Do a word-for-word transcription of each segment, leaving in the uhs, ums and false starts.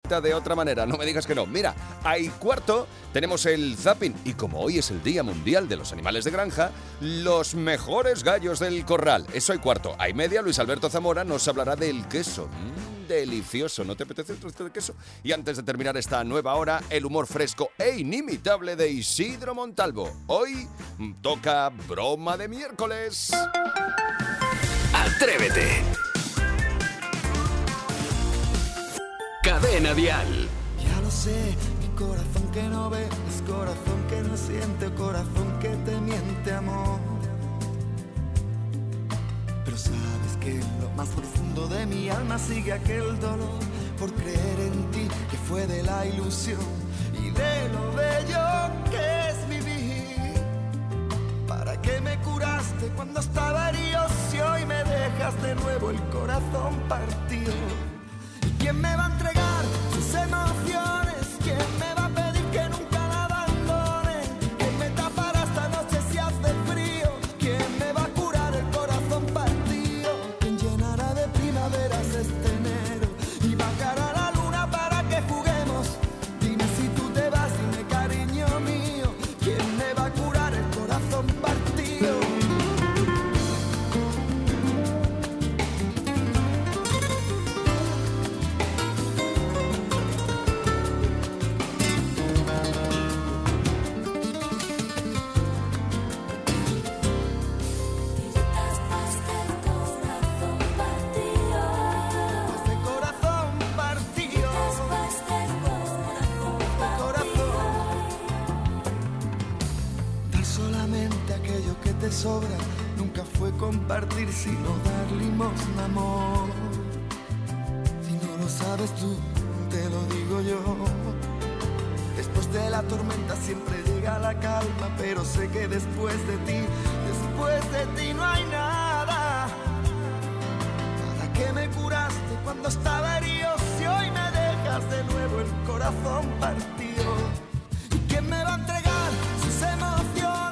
conecta de otra manera, no me digas que no. Mira, hay cuarto, tenemos el zapping y como hoy es el Día Mundial de los Animales de Granja, los mejores gallos del corral. Eso hay cuarto. Hay media, Luis Alberto Zamora nos hablará del queso. Mm, delicioso, ¿no te apetece el trozo de queso? Y antes de terminar esta nueva hora, el humor fresco e inimitable de Isidro Montalvo. Hoy mm, toca broma de miércoles. Atrévete. Cadena Dial. Ya lo sé, mi corazón que no ve es corazón que no siente, corazón que te miente, amor. Pero sabes que en lo más profundo de mi alma sigue aquel dolor por creer en ti, que fue de la ilusión y de lo bello que es vivir. ¿Para qué me curaste cuando estaba herido si hoy me dejas de nuevo el corazón partido? ¿Y quién me va a entregar sus emociones? ¿Quién me va a pedir que nunca la abandone? ¿Quién me tapará esta noche si hace frío? ¿Quién me va a curar el corazón partido? ¿Quién llenará de primaveras este enero y bajará la luna para que juguemos? Dime si tú te vas, dime cariño mío, ¿quién me va a curar el corazón partido? Sobra, nunca fue compartir sino dar limosna, amor. Si no lo sabes tú, te lo digo yo. Después de la tormenta siempre llega la calma, pero sé que después de ti, después de ti no hay nada. Nada que me curaste cuando estaba herido, si hoy me dejas de nuevo el corazón partido. ¿Y quién me va a entregar sus emociones?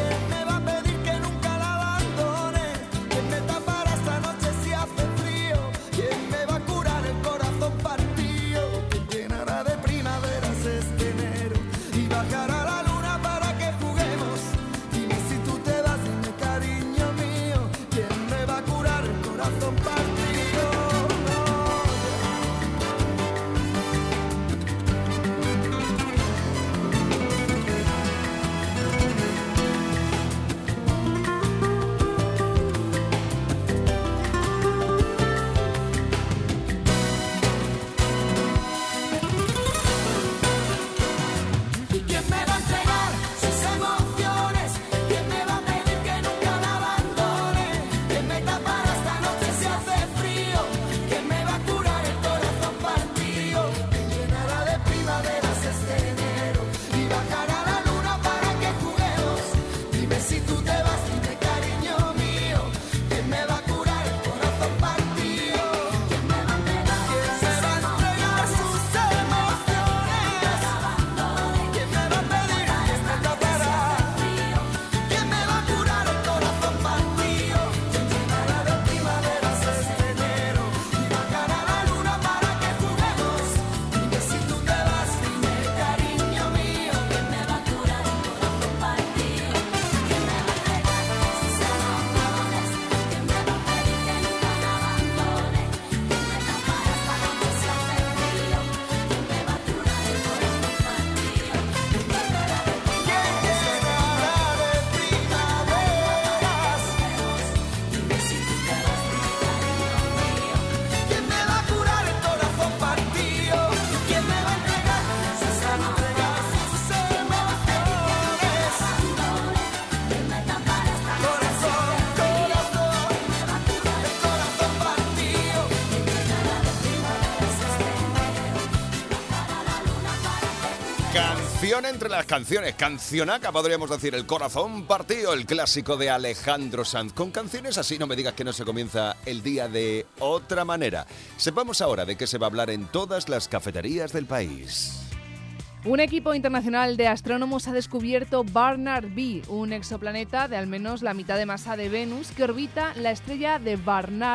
Canción entre las canciones, cancionaca podríamos decir, El corazón partido, el clásico de Alejandro Sanz. Con canciones así no me digas que no se comienza el día de otra manera. Sepamos ahora de qué se va a hablar en todas las cafeterías del país. Un equipo internacional de astrónomos ha descubierto Barnard B, un exoplaneta de al menos la mitad de masa de Venus que orbita la estrella de Barnard,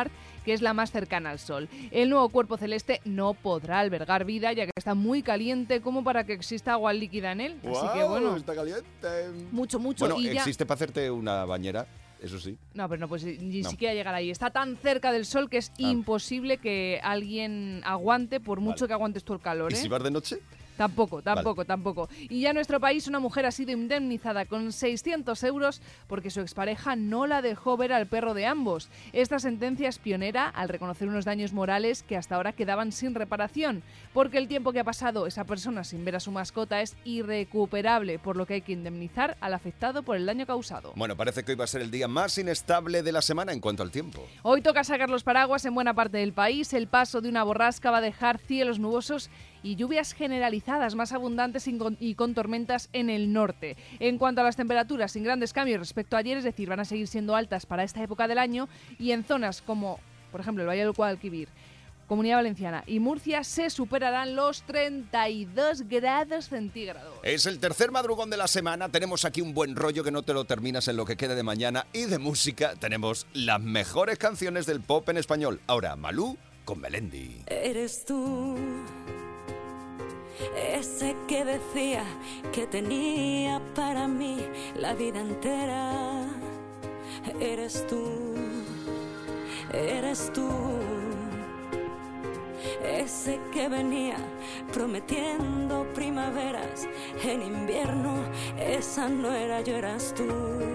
que es la más cercana al Sol. El nuevo cuerpo celeste no podrá albergar vida, ya que está muy caliente como para que exista agua líquida en él. Wow, Así que bueno, está caliente. Mucho, mucho. Bueno, y ya... existe para hacerte una bañera, eso sí. No, pero no, pues ni No. siquiera llegar ahí. Está tan cerca del Sol que es Ah. imposible que alguien aguante, por mucho Vale. que aguantes tú el calor, ¿Y ¿eh? si vas de noche? Tampoco, tampoco, tampoco. Y ya en nuestro país una mujer ha sido indemnizada con seiscientos euros porque su expareja no la dejó ver al perro de ambos. Esta sentencia es pionera al reconocer unos daños morales que hasta ahora quedaban sin reparación, porque el tiempo que ha pasado esa persona sin ver a su mascota es irrecuperable, por lo que hay que indemnizar al afectado por el daño causado. Bueno, parece que hoy va a ser el día más inestable de la semana en cuanto al tiempo. Hoy toca sacar los paraguas en buena parte del país. El paso de una borrasca va a dejar cielos nubosos y lluvias generalizadas más abundantes y con, y con tormentas en el norte. En cuanto a las temperaturas, sin grandes cambios respecto a ayer, es decir, van a seguir siendo altas para esta época del año, y en zonas como, por ejemplo, el Valle del Guadalquivir, Comunidad Valenciana y Murcia se superarán los treinta y dos grados centígrados. Es el tercer madrugón de la semana, tenemos aquí un buen rollo que no te lo terminas en lo que quede de mañana, y de música tenemos las mejores canciones del pop en español. Ahora, Malú con Melendi. Eres tú, ese que decía que tenía para mí la vida entera. Eres tú, eres tú, ese que venía prometiendo primaveras en invierno. Esa no era yo, eras tú.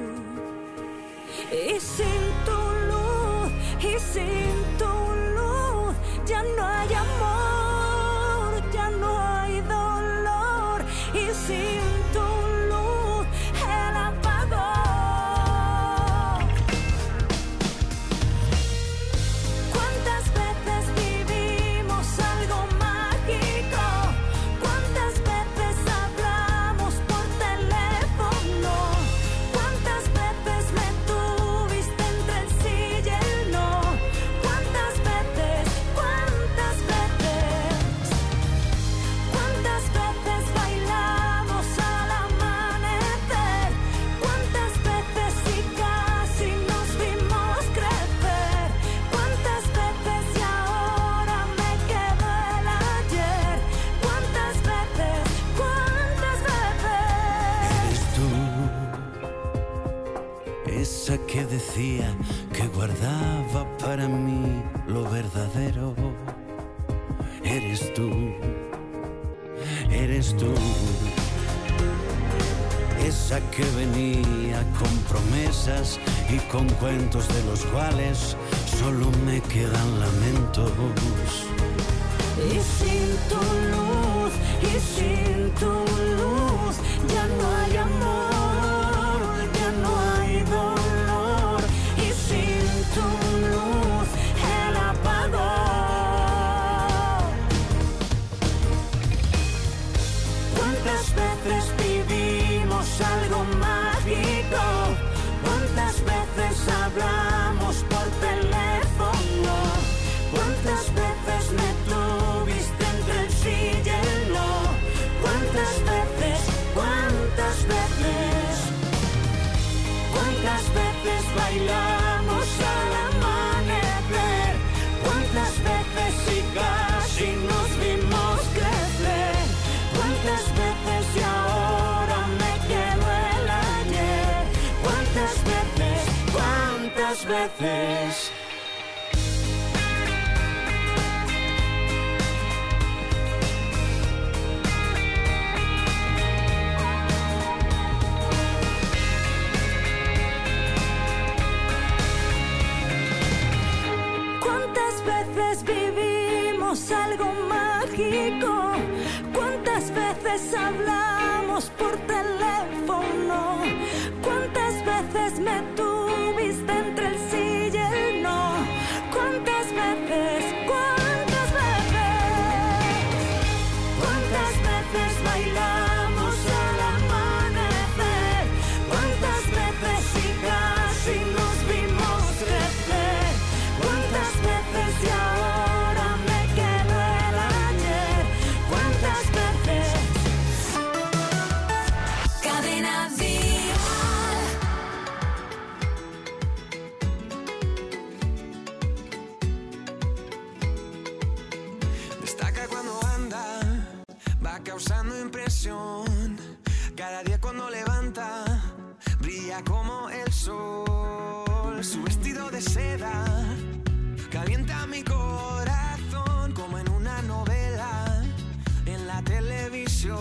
Y sin tu luz, y sin tu luz, ya no hay amor, ya no hay dolor. Y sin tu luz, el apagón. ¿Cuántas veces vivimos algo mágico? ¿Cuántas veces hablamos por teléfono? ¿Cuántas veces me tuviste entre el sí y el no? ¿Cuántas veces, cuántas veces? ¿Cuántas veces bailamos al amanecer? ¿Cuántas veces y casi nos vimos crecer? ¿Cuántas veces y ahora me quedo el ayer? ¿Cuántas veces, cuántas veces? Eres tú, esa que decía que guardaba para mí lo verdadero. Eres tú, eres tú, esa que venía con promesas y con cuentos de los cuales solo me quedan lamentos. Y sin tu luz, y sin tu luz, ya no hay amor, ya no hay dolor. Y sin tu luz, el apagón. ¿Cuántas veces vivimos algo mágico? ¿Cuántas veces hablamos por teléfono? ¿Cuántas veces me tuviste entre el sí y el no? ¿Cuántas veces, cuántas veces? ¿Cuántas veces bailamos al amanecer? ¿Cuántas veces y casi nos vimos crecer? ¿Cuántas veces y ahora me quedo el ayer? ¿Cuántas veces, cuántas veces? ¿Cuántas veces vivimos algo mágico? ¿Cuántas veces hablamos por teléfono? ¿Cuántas veces me tuviste entre el sí y el no? ¿Cuántas veces? ¿Cuántas veces? ¿Cuántas veces bailamos al amanecer? ¿Cuántas veces y casi nos vimos crecer? ¿Cuántas veces y ahora me quedo el ayer? ¿Cuántas veces? Cadena causando impresión. Cada día cuando levanta, brilla como el sol. Su vestido de seda calienta mi corazón como en una novela en la televisión.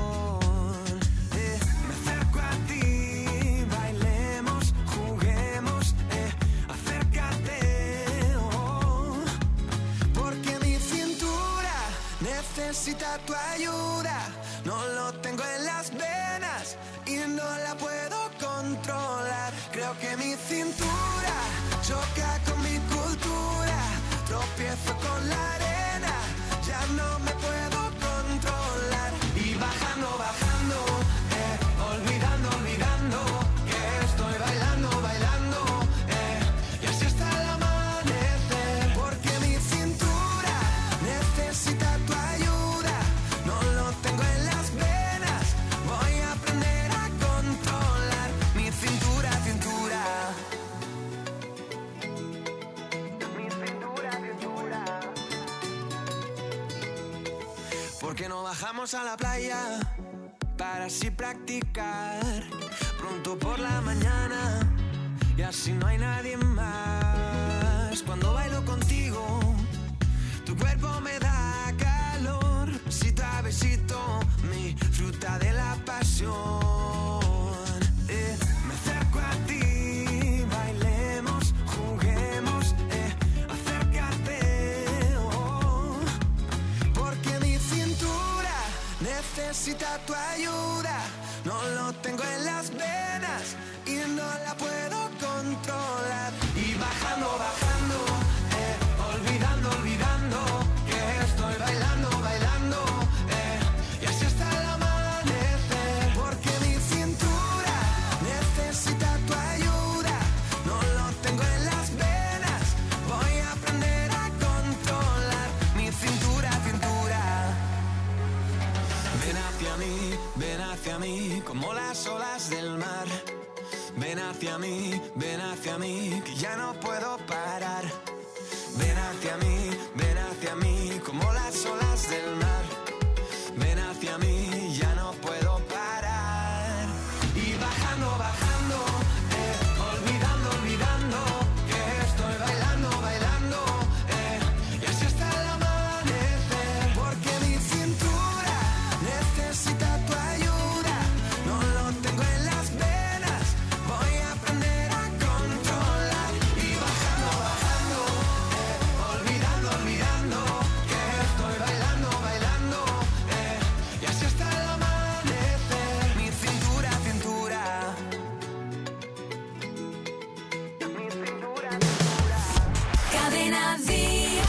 Eh, me acerco a ti, bailemos, juguemos, eh, acércate, oh, porque mi cintura necesita tu ayuda. No lo tengo en las venas y no la puedo controlar. Creo que mi cintura choca con mi cultura. Tropiezo con la arena, ya no me puedo controlar. Y bajando, bajando, eh, olvidando, olvidando que estoy bailando, bailando, eh, y así hasta el amanecer. Porque mi cintura necesita tu ayuda. No lo tengo en las venas, voy a aprender a controlar mi cintura, cintura. Mi cintura, cintura. ¿Por qué no bajamos a la playa para así practicar pronto por la mañana y así no hay nadie más? Cuando bailo contigo, tu cuerpo me da calor, besito a besito, mi fruta de la pasión. Eh, me acerco a ti, bailemos, juguemos, eh, acércate, oh, porque mi cintura necesita tu ayuda. No lo tengo en las venas y no la puedo controlar. Y bajando, bajando, eh, olvidando, olvidando que estoy bailando, bailando, eh, y así hasta el amanecer. Porque mi cintura necesita tu ayuda. No lo tengo en las venas, voy a aprender a controlar mi cintura, cintura. Ven hacia mí, ven hacia mí, como las olas del mar. Ven hacia mí, ven hacia mí, que ya no puedo parar. Ven hacia mí, ven hacia mí, como las olas del mar. Ven hacia mí, ya no puedo parar. Y bajando, bajando, eh, olvidando, olvidando que estoy bailando, bailando, eh, y así hasta el amanecer. Porque mi cintura necesita tu ayuda. No lo tengo en las venas, voy a aprender a controlar. Y bajando, bajando, eh, olvidando, olvidando que estoy bailando, bailando, eh, y así hasta el amanecer. Mi cintura, cintura. Mi cintura, cintura. Cadena Dial.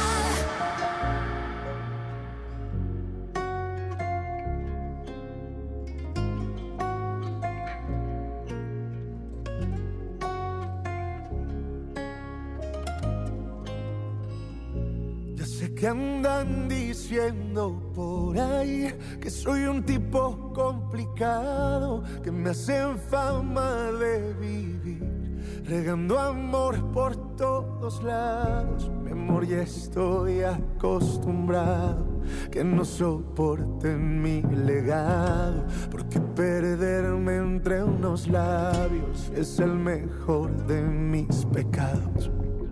Ya sé que andan diciendo por ahí que soy un tipo complicado, que me hacen fama de vivir regando amor por todos lados. Mi amor, ya estoy acostumbrado, que no soporten mi legado, porque perderme entre unos labios es el mejor de mis pecados.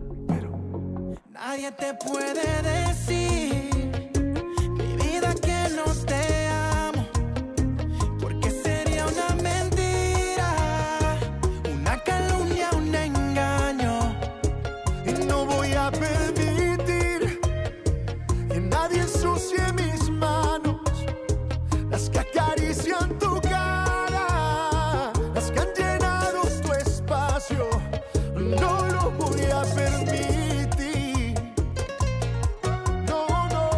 Nadie te puede decir, mi vida, que no te amo, porque sería una mentira, una calumnia, un engaño. Y no voy a permitir que nadie ensucie mis manos, las que acarician tu cara, las que han llenado tu espacio. No lo voy a permitir. No, no.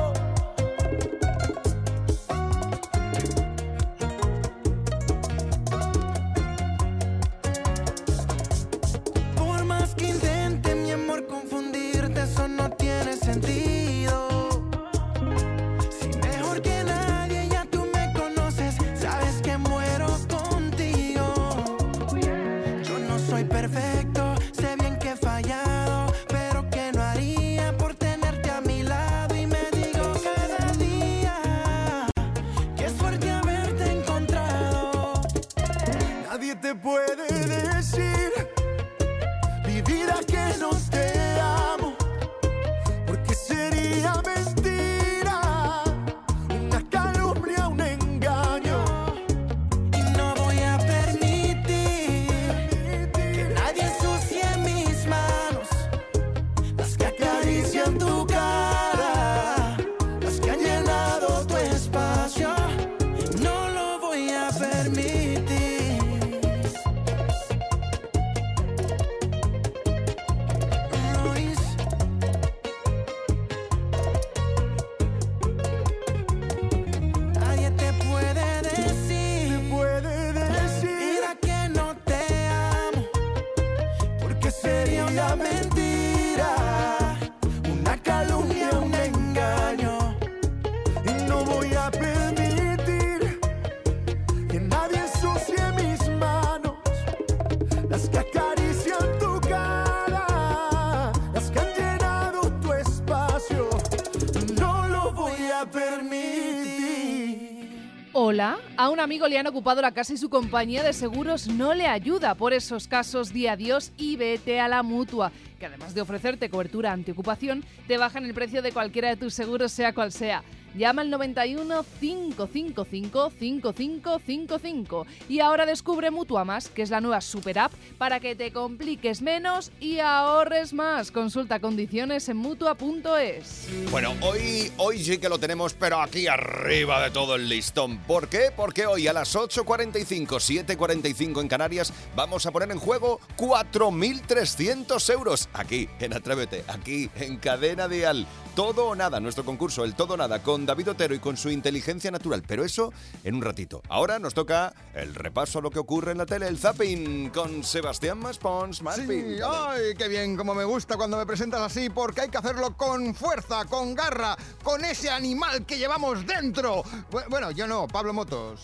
Hola, a un amigo le han ocupado la casa y su compañía de seguros no le ayuda. Por esos casos, di adiós y vete a la Mutua, que además de ofrecerte cobertura antiocupación, te bajan el precio de cualquiera de tus seguros, sea cual sea. Llama al noventa y uno, cinco cinco cinco, cinco cinco cinco cinco y ahora descubre Mutua Más, que es la nueva super app para que te compliques menos y ahorres más. Consulta condiciones en mutua punto es. Bueno, hoy, hoy sí que lo tenemos, pero aquí arriba de todo el listón. ¿Por qué? Porque hoy a las ocho cuarenta y cinco, siete cuarenta y cinco en Canarias vamos a poner en juego cuatro mil trescientos euros. Aquí, en Atrévete, aquí, en Cadena Dial. Todo o nada, nuestro concurso, el Todo o Nada, con David Otero y con su inteligencia natural. Pero eso en un ratito. Ahora nos toca el repaso a lo que ocurre en la tele, el zapping, con Sebastián Maspons. Sí, ay, qué bien, como me gusta cuando me presentas así, porque hay que hacerlo con fuerza, con garra, con ese animal que llevamos dentro. Bueno, yo no, Pablo Motos.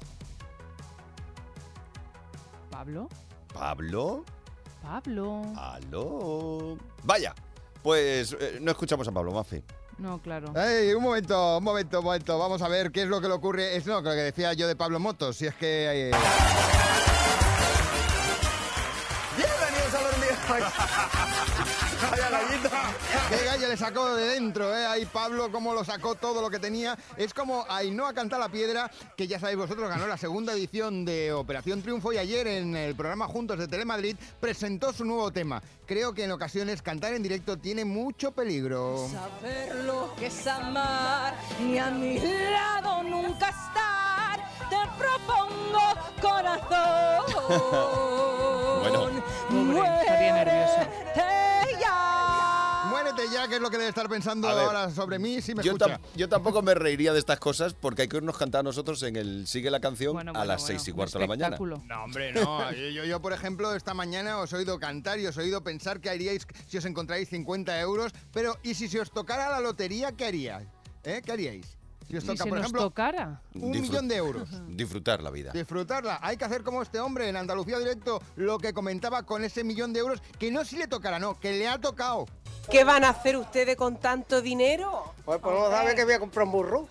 ¿Pablo? ¿Pablo? Pablo. ¿Aló? Vaya, pues eh, no escuchamos a Pablo, Mafi. No, claro. Hey, un momento, un momento, un momento. Vamos a ver qué es lo que le ocurre. Es no, lo que decía yo de Pablo Motos, si es que... Eh... ¡Bienvenidos a los míos! ¡Vaya gallito! ¡Qué gallo le sacó de dentro, eh! Ahí Pablo, cómo lo sacó todo lo que tenía. Es como Ainhoa Canta la Piedra, que ya sabéis vosotros, ganó la segunda edición de Operación Triunfo y ayer en el programa Juntos de Telemadrid presentó su nuevo tema. Creo que en ocasiones cantar en directo tiene mucho peligro. Saber lo que es amar, ni a mi lado nunca estar, te propongo corazón. Bueno. Pobre, estaría nerviosa. Muérete ya. Muérete ya, que es lo que debe estar pensando A ver, ahora sobre mí, si me Yo, escucha. tam- yo tampoco me reiría de estas cosas porque hay que irnos cantar a nosotros en el Sigue la Canción Bueno, a bueno, las bueno, seis y un cuarto de la mañana. espectáculo. No, hombre, no. Yo, yo, yo, por ejemplo, esta mañana os he oído cantar y os he oído pensar que haríais si os encontráis cincuenta euros. Pero, ¿y si se os tocara la lotería, qué haríais? ¿Eh? ¿Qué haríais? Si os ¿Y toca, si por nos ejemplo, tocara? un Disfrut- millón de euros. Disfrutar la vida. Disfrutarla. Hay que hacer como este hombre en Andalucía Directo, lo que comentaba con ese millón de euros, que no si le tocará, no, que le ha tocado. ¿Qué van a hacer ustedes con tanto dinero? Pues, pues no sabe que voy a comprar un burro.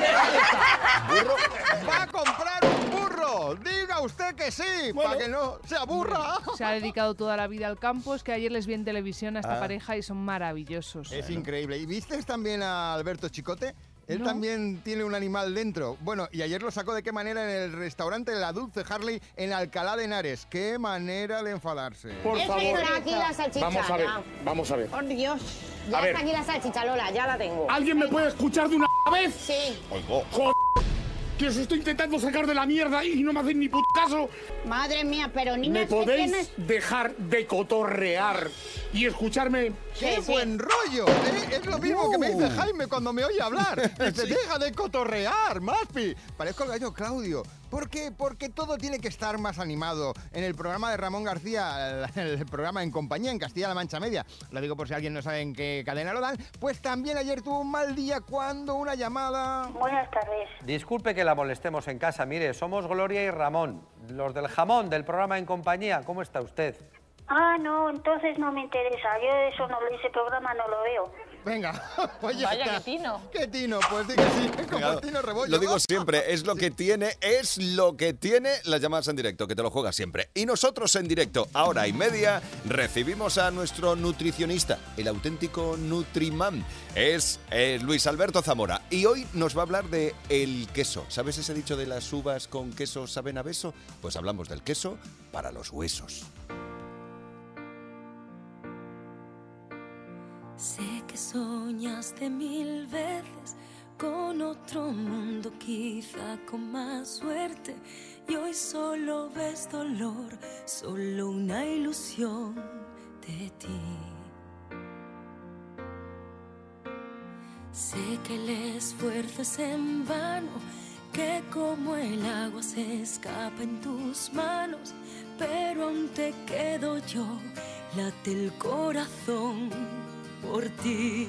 ¿Burro? ¡Va a comprar un burro! ¡Diga usted que sí! ¡Para que no se aburra! Se ha dedicado toda la vida al campo. Es que ayer les vi en televisión a esta Ah. pareja y son maravillosos. Es increíble. ¿Y viste también a Alberto Chicote? Él No. también tiene un animal dentro. Bueno, y ayer lo sacó de qué manera en el restaurante La Dulce Harley en Alcalá de Henares. ¡Qué manera de enfadarse! Por favor. Está aquí la salchicha. Vamos a ver, ya. vamos a ver. Por Dios. Ya A ver. está aquí la salchicha, Lola, ya la tengo. ¿Alguien me puede escuchar de una vez? Sí. Oigo. Que os estoy intentando sacar de la mierda y no me hacen ni puto caso. Madre mía, pero niña, ¿Me es que podéis tienes... dejar de cotorrear y escucharme? ¡Qué Sí, sí. buen rollo! ¿eh? Es lo mismo que me dice Uh. Jaime cuando me oye hablar. Dice, deja de cotorrear, Maspi. Parezco el gallo Claudio. ¿Por qué? Porque todo tiene que estar más animado. En el programa de Ramón García, el, el programa En Compañía, en Castilla-La Mancha Media, lo digo por si alguien no sabe en qué cadena lo dan, pues también ayer tuvo un mal día cuando una llamada... Buenas tardes. Disculpe que la molestemos en casa. Mire, somos Gloria y Ramón, los del jamón, del programa En Compañía. ¿Cómo está usted? Ah, no, entonces no me interesa. Yo eso no, ese programa no lo veo. Venga, pues ya Vaya, está. qué tino. ¡Qué tino! Pues di que sí, como Venga, el Tino Rebollo. Lo digo siempre, es lo que tiene, es lo que tiene las llamadas en directo, que te lo juegas siempre. Y nosotros en directo, a hora y media, recibimos a nuestro nutricionista, el auténtico Nutrimán. Es eh, Luis Alberto Zamora. Y hoy nos va a hablar de el queso. ¿Sabes ese dicho de las uvas con queso saben a beso? Pues hablamos del queso para los huesos. Sé que soñaste mil veces con otro mundo, quizá con más suerte, y hoy solo ves dolor, solo una ilusión de ti. Sé que el esfuerzo es en vano, que como el agua se escapa en tus manos, pero aún te quedo yo, late el corazón por ti.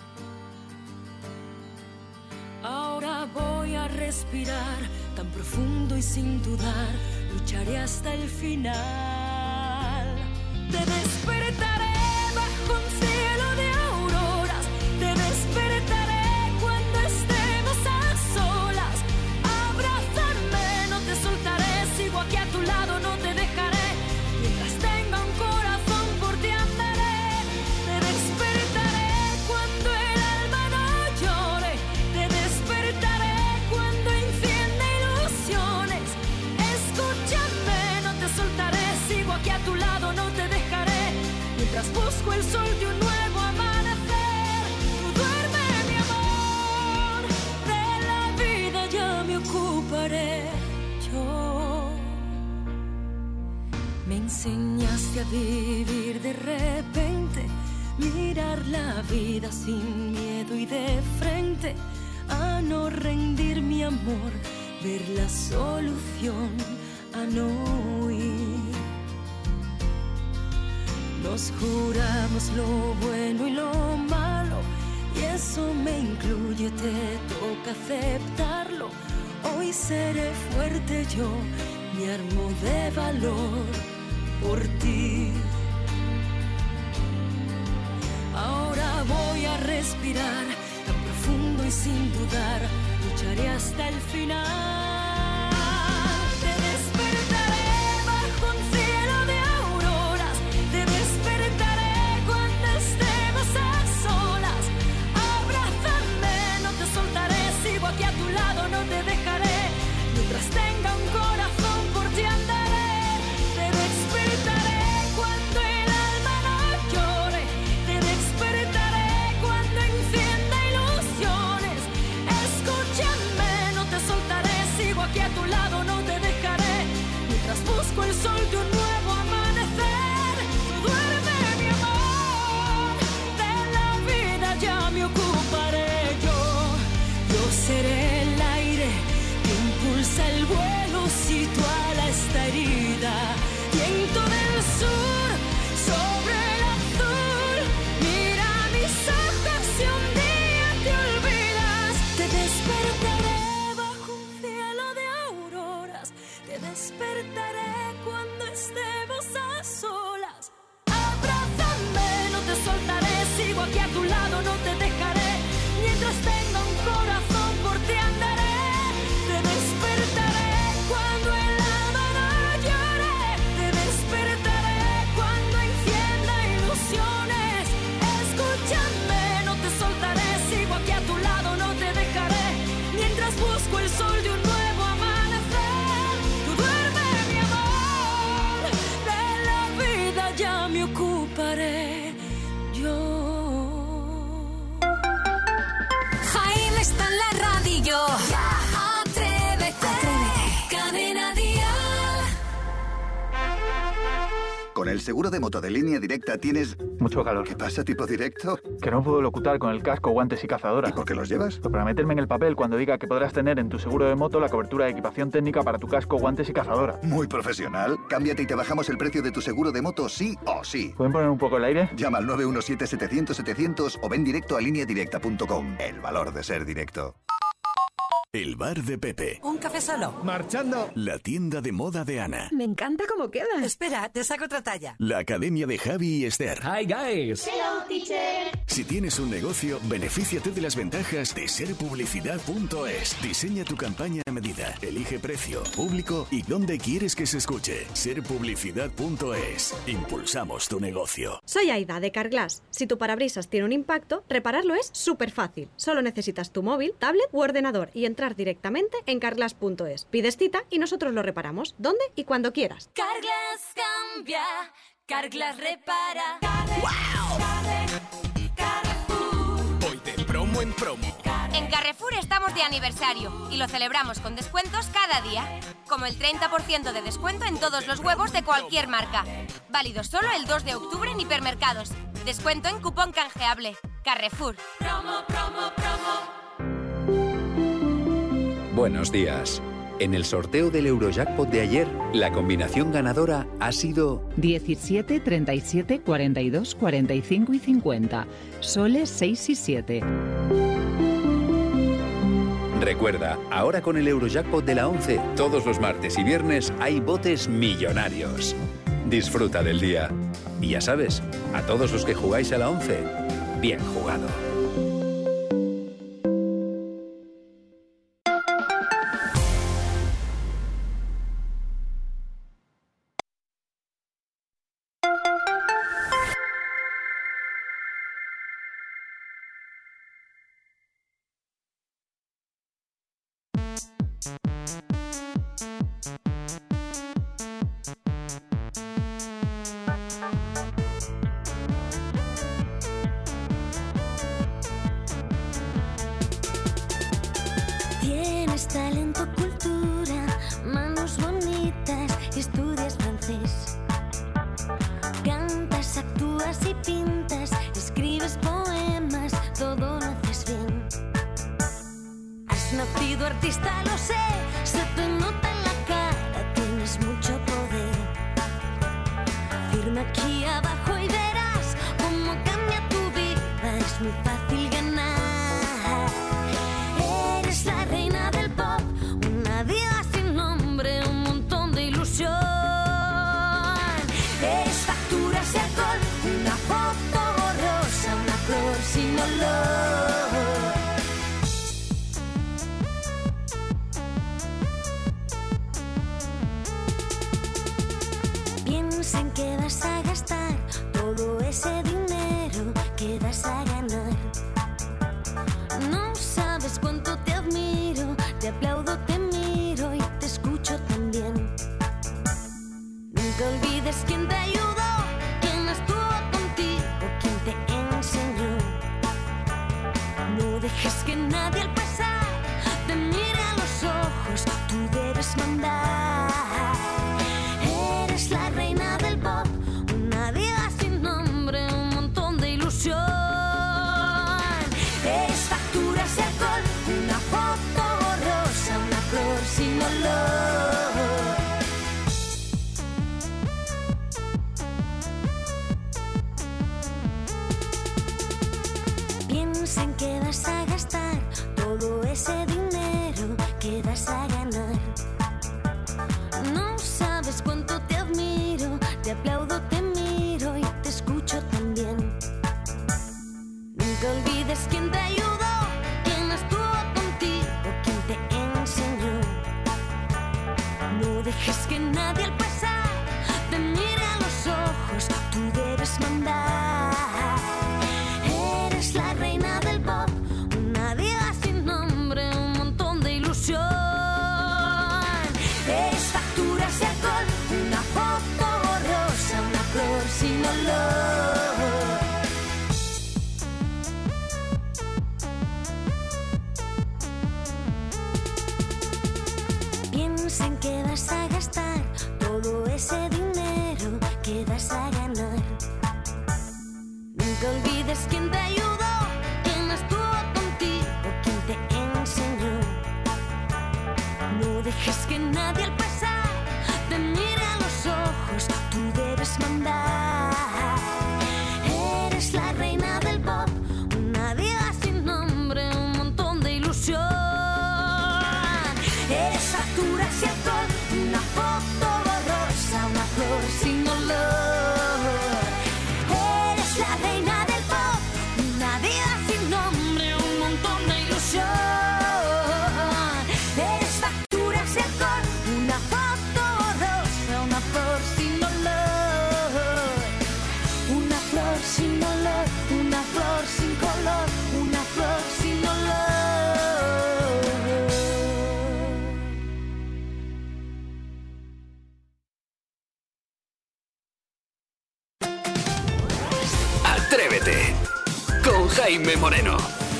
Ahora voy a respirar tan profundo y sin dudar, lucharé hasta el final. Te despertaré bajo un cielo de auroras, te despertaré cuando estemos a solas, abrazaré enseñaste a vivir de repente, mirar la vida sin miedo y de frente, a no rendir mi amor, ver la solución, a no huir. Nos juramos lo bueno y lo malo, y eso me incluye, te toca aceptarlo. Hoy seré fuerte yo, me armo de valor por ti. Ahora voy a respirar tan profundo y sin dudar, lucharé hasta el final. Te despertaré bajo un cielo de auroras, te despertaré cuando estemos a solas. Abrázame, no te soltaré, sigo aquí a tu lado, no te dejaré. Mientras tenga un corazón por ti andaré. Te despertaré cuando el alma no llore, te despertaré cuando encienda ilusiones. Escúchame, no te soltaré, sigo aquí a tu lado, no te dejaré. Mientras busco el sol de un nuevo amanecer. Duerme, mi amor, de la vida ya me ocuparé yo. Yo seré el aire que impulsa el vuelo, sitúa esta herida. Viento del sur sobre el azul, mira mis ojos si un día te olvidas. Te despertaré bajo un cielo de auroras, te despertaré cuando estemos a solas. Abrázame, no te soltaré, sigo aquí a tu lado, no te dejaré. Mientras tenga un corazón por ti andaré. Te despertaré cuando el alma no llore, te despertaré cuando encienda ilusiones. Escúchame, no te soltaré, sigo aquí a tu lado, no te dejaré. Mientras busco el sol de un nuevo amanecer. Tú duerme, mi amor, de la vida ya me ocuparé yo. Jaime está en la radio. Atrévete. Cadena Dial. Con el seguro de moto de Línea Directa tienes... Mucho calor. ¿Qué pasa, tipo directo? Que no puedo locutar con el casco, guantes y cazadora. ¿Y por qué los llevas? Pues para meterme en el papel cuando diga que podrás tener en tu seguro de moto la cobertura de equipación técnica para tu casco, guantes y cazadora. Muy profesional. Cámbiate y te bajamos el precio de tu seguro de moto sí o sí. ¿Pueden poner un poco el aire? Llama al nueve uno siete, setecientos, setecientos o ven directo a línea directa punto com. El valor de ser directo. El bar de Pepe. Un café solo. Marchando. La tienda de moda de Ana. Me encanta cómo queda. Espera, te saco otra talla. La academia de Javi y Esther. Hi guys. Hello, teacher. Si tienes un negocio, benefíciate de las ventajas de ser publicidad punto es. Diseña tu campaña a medida, elige precio, público y dónde quieres que se escuche. ser publicidad punto es. Impulsamos tu negocio. Soy Aida de Carglass. Si tu parabrisas tiene un impacto, repararlo es súper fácil. Solo necesitas tu móvil, tablet u ordenador y entrar directamente en carglass punto es. Pides cita y nosotros lo reparamos, donde y cuando quieras. Carglass cambia, Carglass repara. ¡Wow! Voy de promo en promo. En Carrefour estamos de aniversario y lo celebramos con descuentos cada día. Como el treinta por ciento de descuento en todos los huevos de cualquier marca. Válido solo el dos de octubre en hipermercados. Descuento en cupón canjeable. Carrefour. Promo, promo, promo. Buenos días. En el sorteo del Eurojackpot de ayer, la combinación ganadora ha sido diecisiete, treinta y siete, cuarenta y dos, cuarenta y cinco y cincuenta. Soles seis y siete. Recuerda, ahora con el Eurojackpot de la once, todos los martes y viernes hay botes millonarios. Disfruta del día. Y ya sabes, a todos los que jugáis a la once, bien jugado. conquista, lo sé, se te nota en la cara, tienes mucho poder. Firma aquí abajo y verás cómo cambia tu vida, es muy fácil ganar. Eres la reina del pop, una diva sin nombre, un montón de ilusión. Es facturas y alcohol, una foto borrosa, una flor sin olor. Piensa en que vas a gastar todo ese dinero que vas a ganar. No sabes cuánto te admiro, te aplaudo, te miro y te escucho también. Nunca olvides quién te ayudó, quién estuvo contigo, quién te enseñó. No dejes que nadie al pasar te mire a los ojos, tú debes mandar. Eres la reina del pop, una diva sin nombre, un montón de ilusión. Es facturas y alcohol, una foto borrosa, una flor sin olor. Piensa en que vas a gastar todo ese dinero que vas a ganar. No sabes cuánto te admiro, te aplaudo, te miro y te escucho también. Nunca olvides quién te ayudó, quién estuvo contigo, quién te enseñó. No dejes que nadie al pasar te mire a los ojos, tú debes mandar. Eres la reina del pop, una diva sin nombre, un montón de ilusión. Es facturas y alcohol, una foto borrosa, una flor sin olor. Piensa en que vas a gastar todo ese dinero que vas a ganar. Nunca olvides quién te ayudó, quién estuvo contigo, quién te enseñó. No dejes que nadie al pasar te mire a los ojos, tú debes mandar. Eres la reina del pop, una diva sin nombre, un montón de ilusión. Eres facturas y alcohol, una foto borrosa, una flor sin olor. Eres la reina del pop, una diva sin nombre, un montón de ilusión. Eres facturas y alcohol, una foto borrosa, una flor sin olor. Una flor sin olor, una flor sin color, una flor sin olor. Atrévete con Jaime Moreno.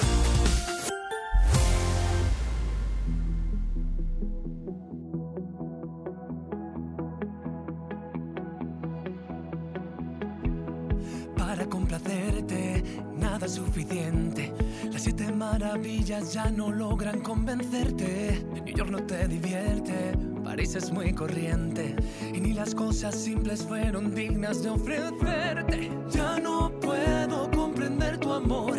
Para complacerte, nada es suficiente. Las siete maravillas ya no logran convencerte. New York no te divierte, París es muy corriente. Y ni las cosas simples fueron dignas de ofrecerte. Ya no puedo comprender tu amor.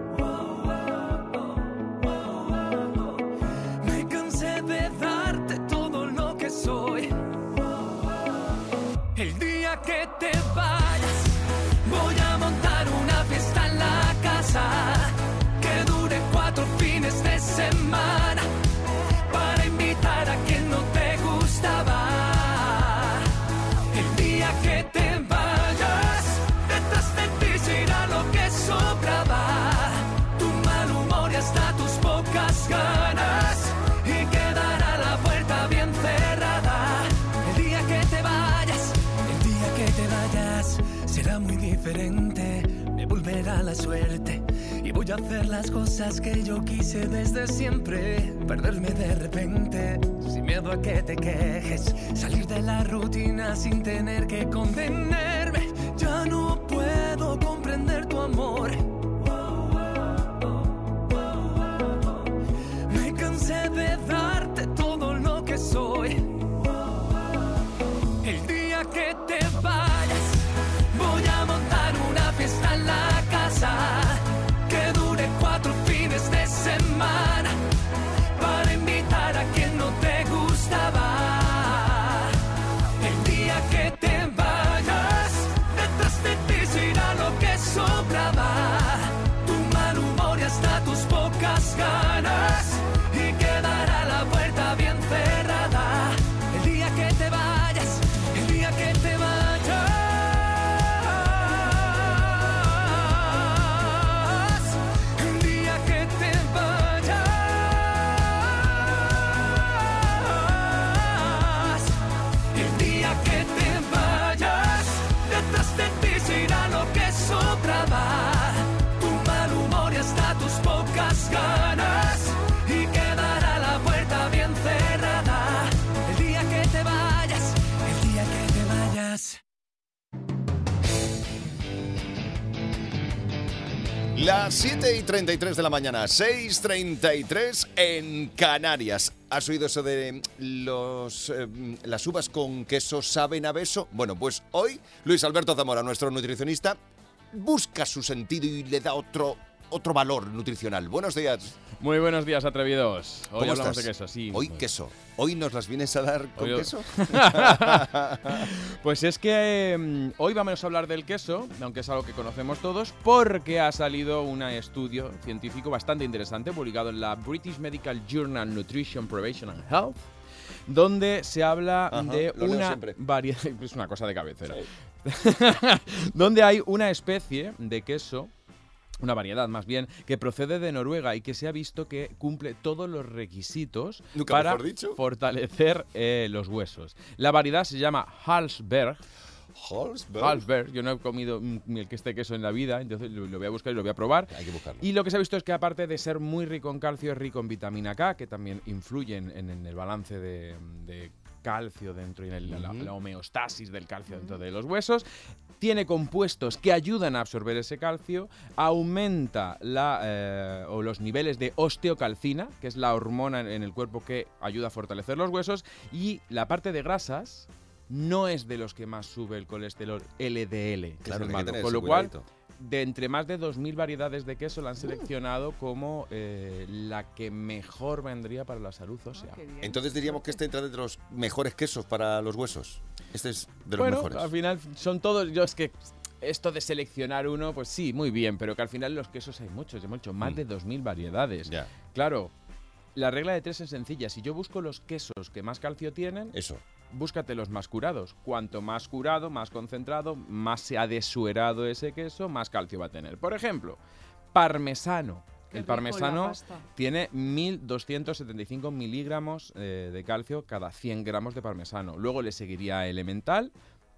Me cansé de darte todo lo que soy. El día que te vayas, voy a montar una fiesta en la casa que dure cuatro fines de semana para invitar a quien no te gustaba. El día que te vayas, detrás de ti se irá lo que sobraba. Tu mal humor y hasta tus pocas ganas y quedará la puerta bien cerrada. El día que te vayas, el día que te vayas será muy diferente, me volverá la suerte y voy a hacer las cosas que yo quise desde siempre. Perderme de repente, sin miedo a que te quejes, salir de la rutina sin tener que contenerme. Ya no puedo comprender tu amor. Me cansé de dar Las siete y treinta y tres de la mañana, seis y treinta y tres en Canarias. ¿Has oído eso de los, eh, las uvas con queso saben a beso? Bueno, pues hoy Luis Alberto Zamora, nuestro nutricionista, busca su sentido y le da otro, otro valor nutricional. Buenos días. Muy buenos días, atrevidos. Hoy ¿Cómo hablamos estás? de queso, sí. Hoy queso. ¿Hoy nos las vienes a dar con Hoy- queso? Pues es que eh, hoy vamos a hablar del queso, aunque es algo que conocemos todos, porque ha salido un estudio científico bastante interesante publicado en la British Medical Journal Nutrition, Prevention and Health, donde se habla Ajá, de lo leo una siempre. variedad, es una cosa de cabecera, donde hay una especie de queso, una variedad más bien, que procede de Noruega y que se ha visto que cumple todos los requisitos Nunca para mejor dicho. fortalecer eh, los huesos. La variedad se llama Hallsberg. Hallsberg. Hallsberg. Yo no he comido mm, el que este queso en la vida, entonces lo, lo voy a buscar y lo voy a probar. Hay que buscarlo. Y lo que se ha visto es que aparte de ser muy rico en calcio, es rico en vitamina K, que también influye en, en- en el balance de, de calcio dentro y en el- la, la homeostasis del calcio dentro de los huesos. Tiene compuestos que ayudan a absorber ese calcio, aumenta la, eh, o los niveles de osteocalcina, que es la hormona en, en el cuerpo que ayuda a fortalecer los huesos, y la parte de grasas no es de los que más sube el colesterol L D L, que Claro, es hay el que malo. tener Con ese lo cual, cuidadito. de entre más de dos mil variedades de queso la han seleccionado como eh, la que mejor vendría para la salud ósea. Entonces diríamos que este entra de los mejores quesos para los huesos. Este es de los Bueno, mejores. al final son todos. Yo es que esto de seleccionar uno, pues sí, muy bien, pero que al final los quesos hay muchos, hemos hecho más Mm. de dos mil variedades. Ya. Claro, la regla de tres es sencilla. Si yo busco los quesos que más calcio tienen, Eso. búscate los más curados. Cuanto más curado, más concentrado, más se ha desuerado ese queso, más calcio va a tener. Por ejemplo, parmesano. Qué El rico, parmesano la pasta. tiene mil doscientos setenta y cinco miligramos eh, de calcio cada cien gramos de parmesano. Luego le seguiría elemental.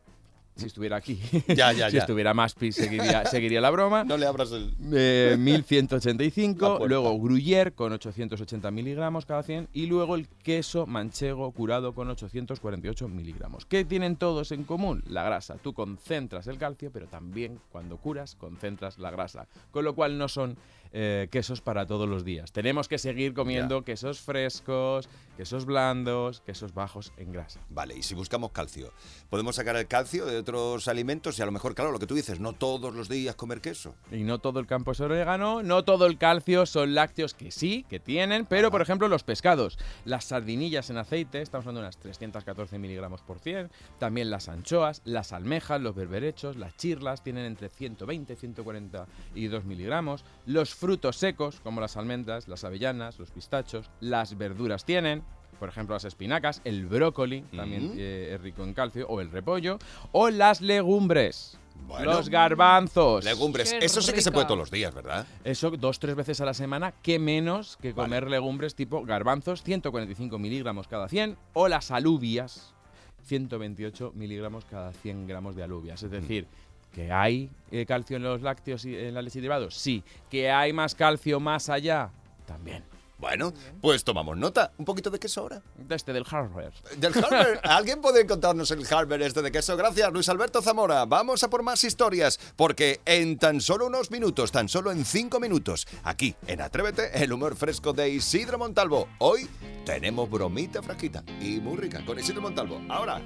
Si estuviera aquí, Ya, ya, si ya. estuviera Maspi, seguiría, seguiría la broma. No le abras el... Eh, mil ciento ochenta y La cinco, puerta. luego Gruyère con ochocientos ochenta miligramos cada cien y luego el queso manchego curado con ochocientos cuarenta y ocho miligramos. ¿Qué tienen todos en común? La grasa. Tú concentras el calcio, pero también cuando curas concentras la grasa. Con lo cual no son eh, quesos para todos los días. Tenemos que seguir comiendo Ya. quesos frescos, quesos blandos, quesos bajos en grasa. Vale, y si buscamos calcio, podemos sacar el calcio de otros alimentos y a lo mejor, claro, lo que tú dices, no todos los días comer queso. Y no todo el campo es orégano, no todo el calcio son lácteos, que sí, que tienen, pero por ejemplo los pescados, las sardinillas en aceite, estamos hablando de unas trescientos catorce miligramos por cien, también las anchoas, las almejas, los berberechos, las chirlas tienen entre ciento veinte y ciento cuarenta y dos miligramos, los frutos secos como las almendras, las avellanas, los pistachos, las verduras tienen, por ejemplo, las espinacas, el brócoli, también Mm. eh, es rico en calcio, o el repollo, o las legumbres. Bueno. Los garbanzos. Legumbres, Qué eso sí que se rica. puede todos los días, ¿verdad? Eso dos, tres veces a la semana, qué menos que Vale. comer legumbres tipo garbanzos, ciento cuarenta y cinco miligramos cada cien, o las alubias, ciento veintiocho miligramos cada cien gramos de alubias. Es decir, que hay eh, calcio en los lácteos y en la leche y derivados, sí. Que hay más calcio más allá, también. Bueno, pues tomamos nota. Un poquito de queso ahora. De este del Harvard. Del Harvard. ¿Alguien puede contarnos el Harvard este de queso? Gracias, Luis Alberto Zamora. Vamos a por más historias, porque en tan solo unos minutos, tan solo en cinco minutos, aquí en Atrévete, el humor fresco de Isidro Montalvo. Hoy tenemos bromita fresquita y muy rica con Isidro Montalvo. Ahora.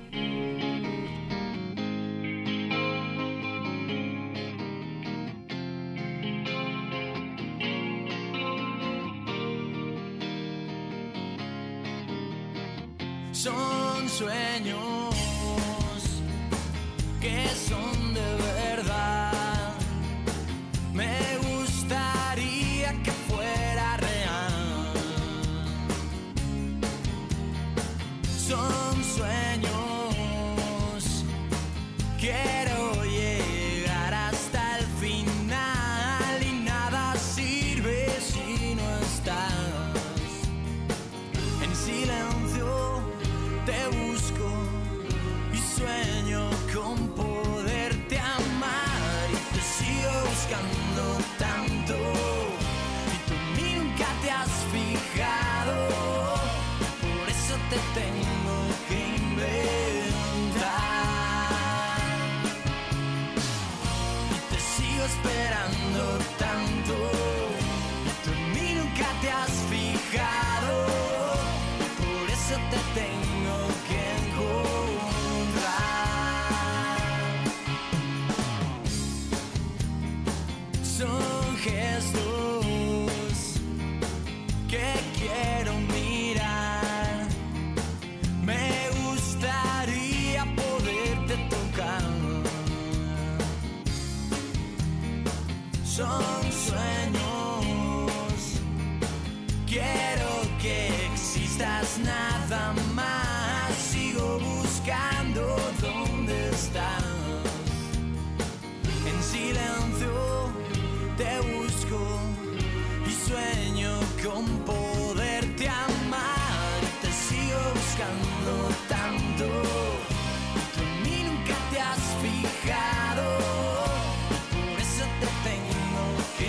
Son sueños que son de verdad. Me gustaría que fuera real. Son sueños. Quiero llegar hasta el final y nada sirve si no estás. En silencio te busco y sueño con poderte amar y te sigo buscando tanto y tú nunca te has fijado, por eso te tengo que inventar y te sigo esperando tanto nada más. Sigo buscando dónde estás. En silencio te busco y sueño con poderte amar. Te sigo buscando tanto, tú en mí nunca te has fijado. Por eso te tengo que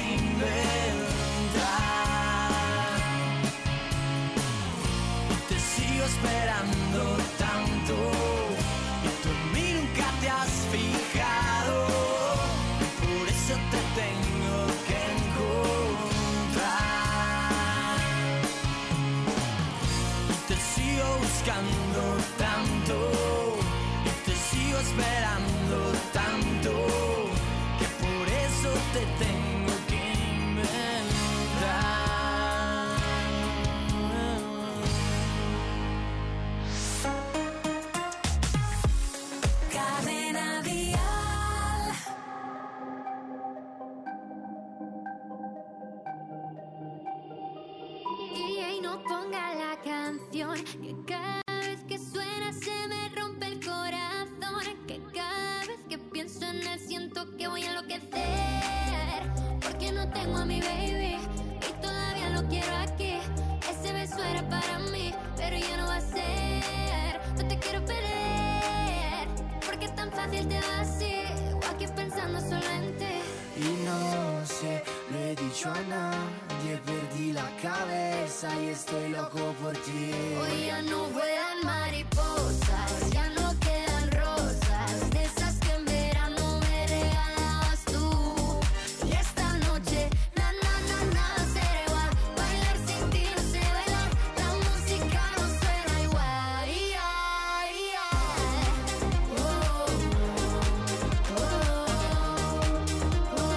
inventar. Te sigo esperando tanto, y tú en mí nunca te has fijado. Por eso te tengo que encontrar. Te sigo buscando tanto, y te sigo esperando tanto, que por eso te tengo que inventar. Cadena Dial. D J, no ponga la canción, que cada vez que suena se me rompe el corazón, que cada vez que pienso en él siento que voy a enloquecer, porque no tengo a mi baby y todavía lo quiero aquí. Ese beso era para mí, pero ya no va a ser. No te quiero perder, porque tan fácil te va así, o aquí pensando solo en ti. Y no sé, lo he dicho a nadie, perdí la cabeza y estoy loco por ti. Hoy ya no vuelan mariposas, ya no quedan rosas, de esas que en verano me regalabas tú. Y esta noche, na na na nada será igual, bailar sin ti no sé bailar, la música no suena igual. Yeah, yeah. Oh, oh, oh,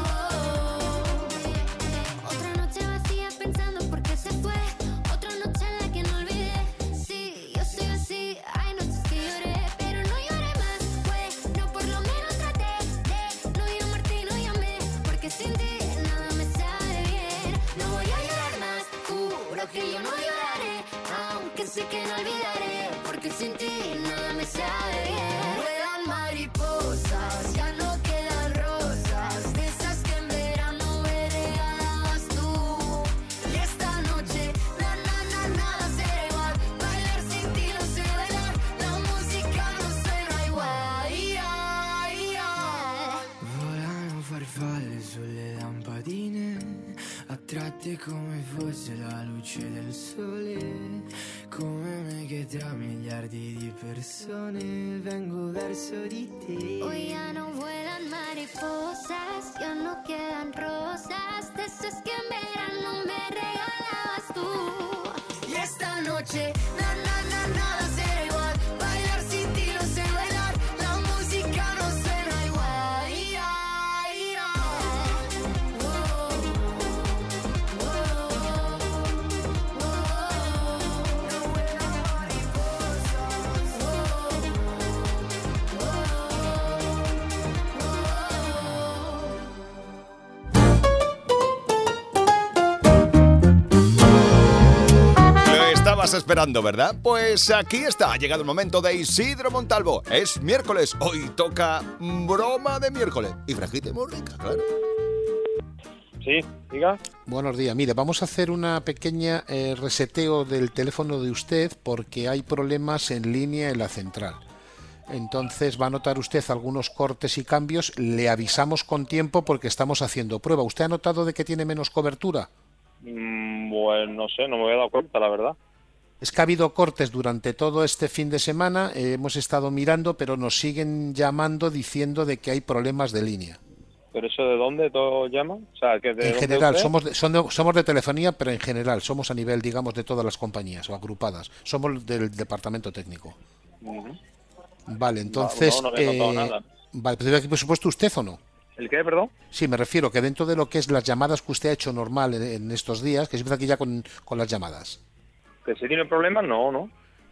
oh. Otra noche vacía pensando por qué se fue, otra noche en la que no olvidé. Sí, yo soy así, hay noches que lloré, pero no lloré más. Bueno, por lo menos traté de no llamarte y no llamé, porque sin ti nada me sabe bien. No voy a llorar más, juro que yo no lloraré, aunque sé que no olvidaré, porque sin ti nada me sabe bien. Vuelan mariposas, ya no quedan rosas, de esas que en verano me regalabas tú. Y esta noche, na na na nada será igual, bailar sin ti no sé bailar, la música no suena igual. Yeah, yeah. Volano farfalle sulle lampadine, attratte come fosse la luce del sole, come me che tra miliardi di persone vengo verso di te. Hoy ya no vuelan mariposas, ya no quedan rosas, de esas que en verano me regalabas tú. Y esta noche, na na na nada será igual, bailar sin ti no sé bailar, la música no suena igual. Yeah, yeah. Oh, oh, oh, oh. No vuelan mariposas. Oh, oh, Lo estabas esperando, ¿verdad? Pues aquí está, ha llegado el momento de Isidro Montalvo. Es miércoles, hoy toca broma de miércoles. Y frajita y muy rica, claro. Sí, diga. Buenos días. Mire, vamos a hacer una pequeña eh, reseteo del teléfono de usted porque hay problemas en línea en la central. Entonces va a notar usted algunos cortes y cambios. Le avisamos con tiempo porque estamos haciendo prueba. ¿Usted ha notado de que tiene menos cobertura? Mm, bueno, no sé, no me había dado cuenta, la verdad. Es que ha habido cortes durante todo este fin de semana. Eh, hemos estado mirando, pero nos siguen llamando diciendo de que hay problemas de línea. ¿Pero eso de dónde todo llaman? O sea, ¿que de En dónde general, usted? somos de, son de- somos de telefonía, pero en general, somos a nivel, digamos, de todas las compañías o agrupadas. Somos del departamento técnico. Ujú. Vale, entonces... no, no había notado eh, nada. Vale, ¿pero aquí por supuesto usted o no? ¿El qué, perdón? Sí, me refiero que dentro de lo que es las llamadas que usted ha hecho normal en, en estos días, que se empieza aquí ya con, con las llamadas. ¿Que si tiene problemas? No, no.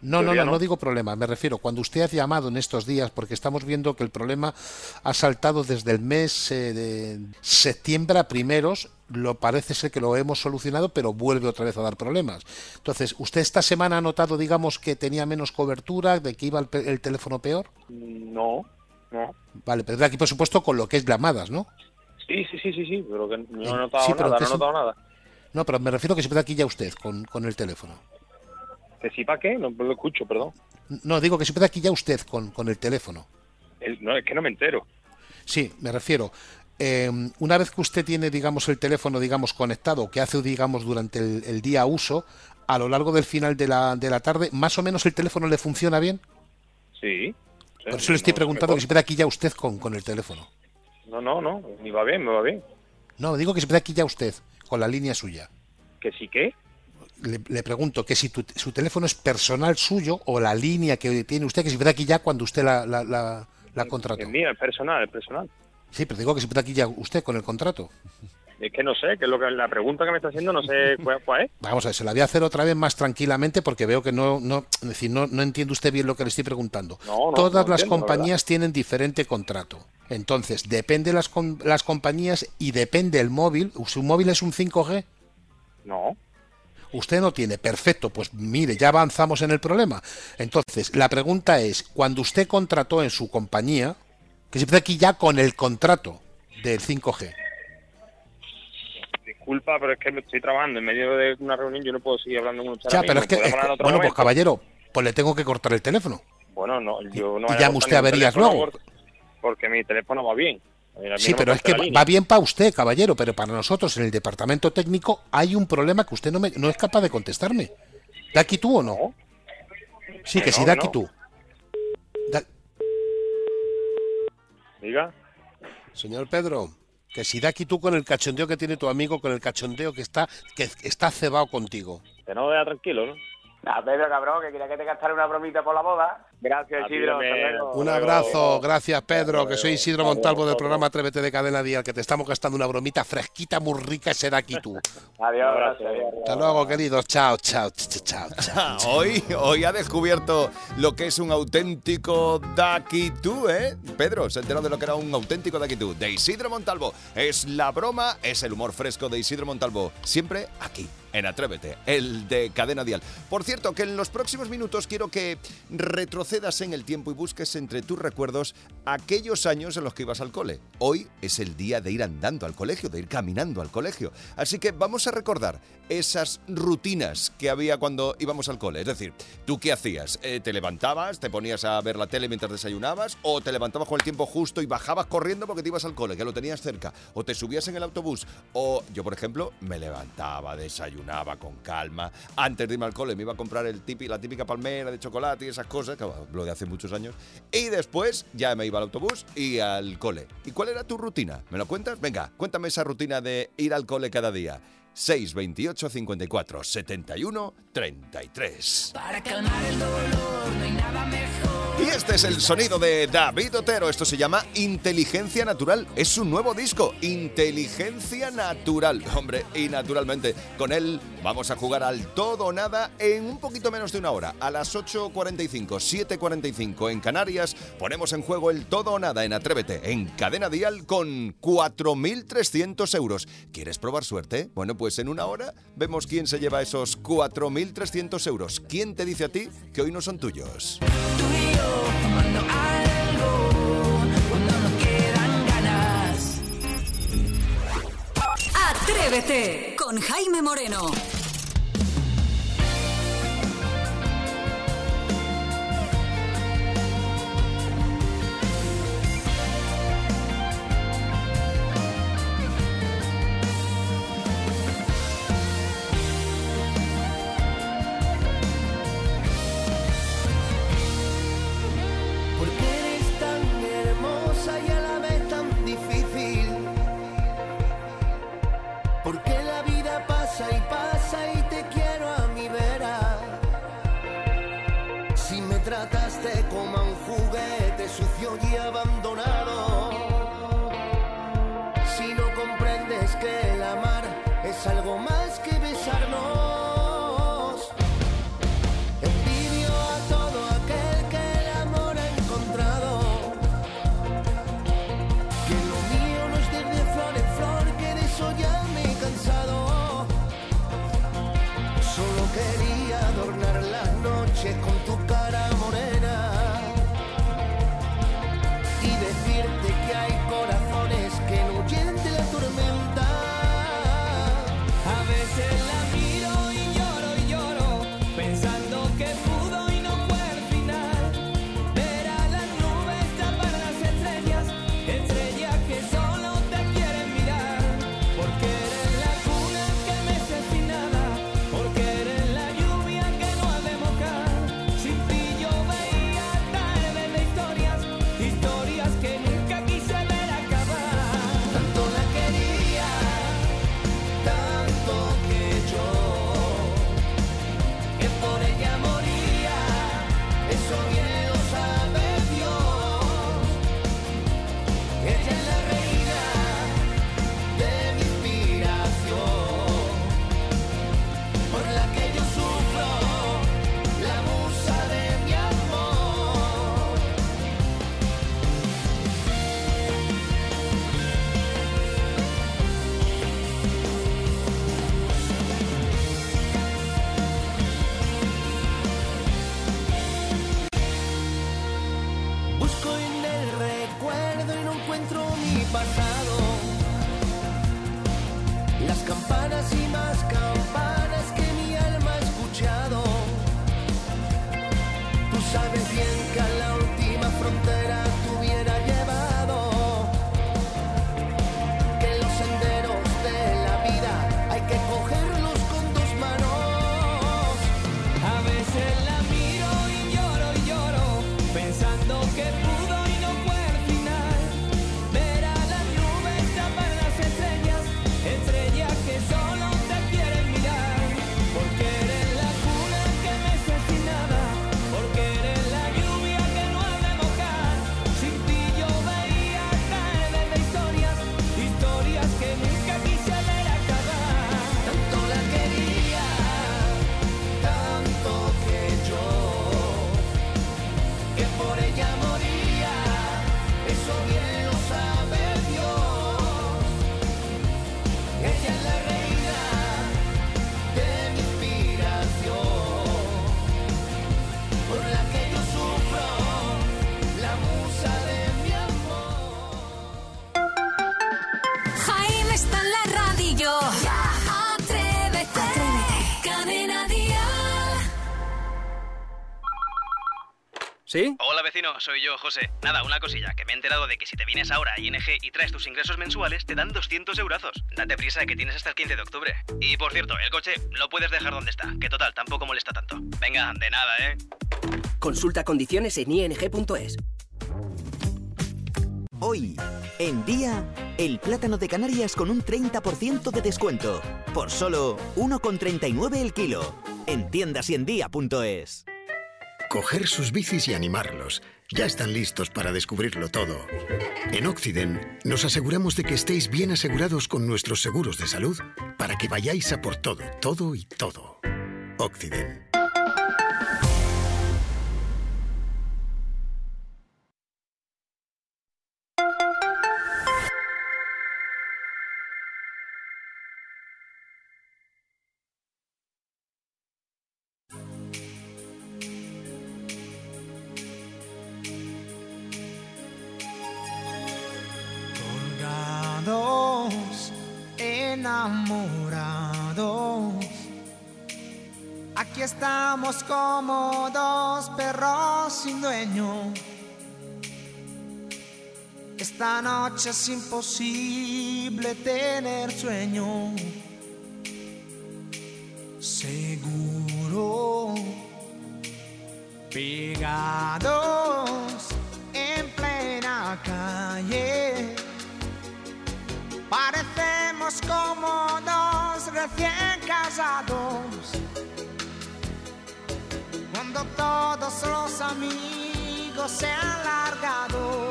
No, no, Teoría no, no digo problema, me refiero cuando usted ha llamado en estos días, porque estamos viendo que el problema ha saltado desde el mes eh, de septiembre a primeros, lo parece ser que lo hemos solucionado, pero vuelve otra vez a dar problemas. Entonces, ¿usted esta semana ha notado, digamos, que tenía menos cobertura, de que iba el, pe- el teléfono peor? No, no. Vale, pero de aquí, por supuesto, con lo que es llamadas, ¿no? Sí, sí, sí, sí, sí, pero que no he notado Sí, pero nada, que no he es un- notado nada. No, pero me refiero que se puede aquí ya usted con, con el teléfono. ¿Que sí para qué? No lo escucho, perdón. No, digo que se puede aquí ya usted con, con el teléfono. El- no, es que no me entero. Sí, me refiero. eh, una vez que usted tiene, digamos, el teléfono, digamos, conectado, que hace, digamos, durante el, el día uso, a lo largo del final de la, de la tarde, más o menos el teléfono le funciona bien. Sí. sí, Por eso le estoy no, preguntando mejor. que se puede aquí ya usted con, con el teléfono. No, no, no, me va bien, me va bien. No, digo que se puede aquí ya usted con la línea suya. ¿Que sí qué? Le, le pregunto que si tu- su teléfono es personal suyo o la línea que tiene usted, que se puede aquí ya cuando usted la, la, la, la contrató. El mío, el personal, el personal. Sí, pero digo que se puede aquí ya usted con el contrato. Es que no sé, que es lo que la pregunta que me está haciendo, no sé cuál, cuál es. Vamos a ver, se la voy a hacer otra vez más tranquilamente porque veo que no, no, es decir, no, no entiende usted bien lo que le estoy preguntando. No, no, Todas no las entiendo, la compañías tienen diferente contrato. Entonces, depende las, com- las compañías y depende el móvil. ¿Su móvil es un cinco G? No. Usted no tiene. Perfecto, pues mire, ya avanzamos en el problema. Entonces, la pregunta es, cuando usted contrató en su compañía, que se empieza aquí ya con el contrato del cinco G. Disculpa, pero es que me estoy trabajando en medio de una reunión, yo no puedo seguir hablando con usted. Ya, ahora pero es mismo. que, es ¿Podemos hablar en que- otro bueno, pues momento? caballero, pues le tengo que cortar el teléfono. Bueno, no, yo no Y vaya llama a usted cortar a ni un averías teléfono luego. por- Porque mi teléfono va bien. A mí Sí, no me pero es corta que la va- línea. va bien para usted, caballero, pero para nosotros en el departamento técnico hay un problema que usted no, me, no es capaz de contestarme. ¿Da aquí tú o no? Sí, que Que sí, no, da que aquí no. tú. Da- Diga. Señor Pedro, que si da aquí tú con el cachondeo que tiene tu amigo, con el cachondeo que está que está cebado contigo. Que no vea tranquilo, ¿no? Ah, Pedro, cabrón, que quería que te gastara una bromita por la boda. Gracias, A ti Isidro. también. Hasta luego. Un abrazo, gracias Pedro, que soy Isidro Montalvo del programa Atrévete de Cadena Dial, que te estamos gastando una bromita fresquita, muy rica, y será aquí tú. Adiós, gracias. Hasta luego, queridos, chao, chao, chao, chao. chao. Hoy, hoy ha descubierto lo que es un auténtico Daquitú, ¿eh? Pedro, se enteró de lo que era un auténtico Daquitú. De Isidro Montalvo. Es la broma, es el humor fresco de Isidro Montalvo. Siempre aquí, en Atrévete, el de Cadena Dial. Por cierto, que en los próximos minutos quiero que retrocedas en el tiempo y busques entre tus recuerdos aquellos años en los que ibas al cole. Hoy es el día de ir andando al colegio, de ir caminando al colegio. Así que vamos a recordar esas rutinas que había cuando íbamos al cole. Es decir, ¿tú qué hacías? Eh, ¿Te levantabas, te ponías a ver la tele mientras desayunabas? ¿O te levantabas con el tiempo justo y bajabas corriendo porque te ibas al cole, que lo tenías cerca? ¿O te subías en el autobús? O yo, por ejemplo, me levantaba, desayunaba con calma. Antes de irme al cole me iba a comprar el típi- la típica palmera de chocolate y esas cosas, que lo de hace muchos años. Y después ya me iba al autobús y al cole. ¿Y cuál era tu rutina? ¿Me lo cuentas? Venga, cuéntame esa rutina de ir al cole cada día. seis veintiocho cincuenta y cuatro setenta y uno treinta y tres. Para calmar el dolor no hay nada mejor. Y este es el sonido de David Otero. Esto se llama Inteligencia Natural. Es su nuevo disco, Inteligencia Natural. Hombre, y naturalmente, con él vamos a jugar al todo o nada en un poquito menos de una hora. A las ocho cuarenta y cinco, siete cuarenta y cinco en Canarias, ponemos en juego el todo o nada en Atrévete, en Cadena Dial, con cuatro mil trescientos euros. ¿Quieres probar suerte? Bueno, pues en una hora vemos quién se lleva esos cuatro mil trescientos euros. ¿Quién te dice a ti que hoy no son tuyos? Tomando algo cuando no quedan ganas. Atrévete con Jaime Moreno. Porque eres tan hermosa y a la vez tan difícil. Porque la vida pasa y pasa y te quiero a mi vera. Si me trataste como a un juguete sucio y abandonado. Si no comprendes que el amar es algo más que besarnos. Envidio a sabes bien que a la última frontera te hubiera llevado, que los senderos de la vida hay que cogerlos con dos manos. A veces la miro y lloro y lloro, pensando que pudo y no fue al final. Ver a las nubes tapar las estrellas, estrellas que solo te quieren mirar. Porque eres la cuna que mece sin nada, porque eres la lluvia que no ha de mojar. Sin ti yo veía caer desde historias, historias que nunca quise ver acabar. Tanto la quería, tanto que yo, que por ella moría, eso bien lo sabe Dios. Ella es la reina de mi inspiración, por la que yo sufro, la musa de mi amor. Jaime está en la radio. Atrévete. Cadena Dial. ¿Sí? Hola vecino, soy yo, José. Nada, una cosilla, que me he enterado de que si te vienes ahora a I N G y traes tus ingresos mensuales, te dan doscientos eurazos. Date prisa, que tienes hasta el quince de octubre. Y por cierto, el coche lo puedes dejar donde está, que total, tampoco molesta tanto. Venga, de nada, ¿eh? Consulta condiciones en i n g punto es. Hoy, en Día, el plátano de Canarias con un treinta por ciento de descuento. Por solo uno con treinta y nueve el kilo. En tiendas y en día punto es. Coger sus bicis y animarlos. Ya están listos para descubrirlo todo. En Occident nos aseguramos de que estéis bien asegurados con nuestros seguros de salud para que vayáis a por todo, todo y todo. Occident. Colgados, enamorados, aquí estamos como dos perros sin dueño. Esta noche es imposible tener sueño. Seguro, pegados en plena calle, parecemos como dos recién casados. Cuando todos los amigos se han largado,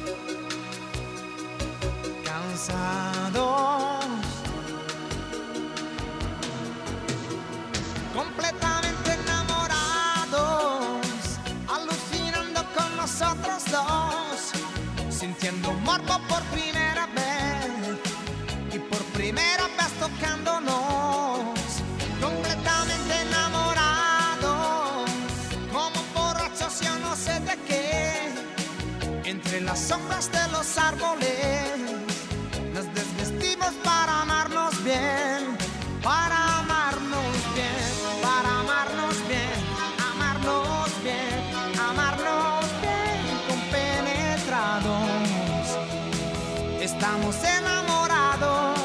cansados, completamente enamorados, alucinando con nosotros dos, sintiendo morbo por primera vez y por primera vez tocándonos, completamente enamorados, como borrachos yo no sé de qué, entre las sombras de los árboles nos desvestimos para amarnos bien, para amarnos bien, para amarnos bien, amarnos bien, amarnos bien, compenetrados, estamos enamorados,